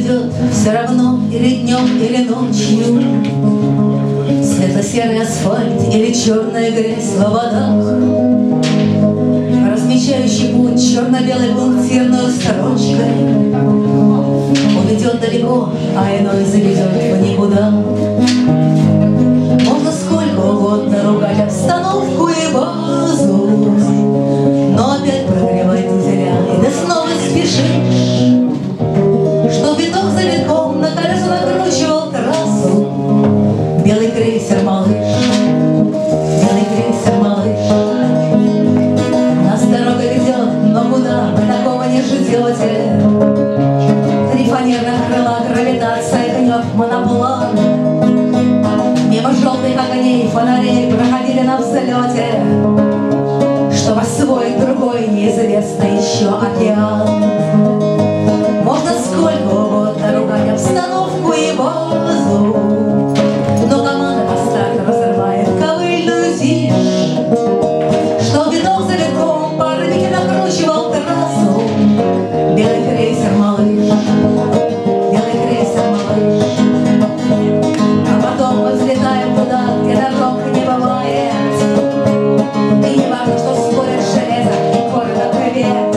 идет все равно или днем, или ночью. Светло-серый асфальт или черная грязь в водах, размечающий путь черно-белой пунктирной строчкой, уведет далеко, а иной заведет в никуда. Можно сколько угодно ругать обстановку и базу, но опять прогревать зря, и ты снова спешишь, что виток за витком на колесо накручивал трассу. Белый крейсер, малыш, белый крейсер, малыш, нас дорога ведет, но куда вы такого не ждете? Три фанерных крыла, гравитация гнет моноплан. Мимо желтых огней, фонарей проходили на взлете, чтобы освоить другой неизвестный еще океан. Можно сколько угодно ругать обстановку и базу, но команда по старту разрывает ковыльную тишь, что виток за витком порывики накручивал трассу. Белый крейсер, малыш, белый крейсер, малыш, а потом мы взлетаем туда, где дорог не бывает. И не важно, что спорят железо и коры на траве,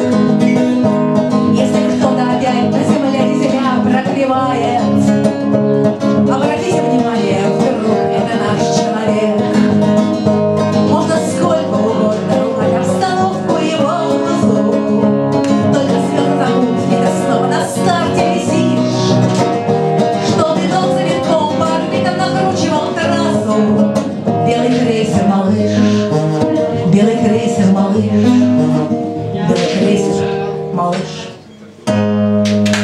если кто-то опять на земле земля прогревает, обратите внимание, вдруг это наш человек. Можно сколько угодно ругать обстановку и воздух, только слезы зовут, и ты снова на старте висишь, что виток за витком по орбитам накручивал трассу. Белый крейсер, малыш, белый крейсер, малыш, белый крейсер, малыш.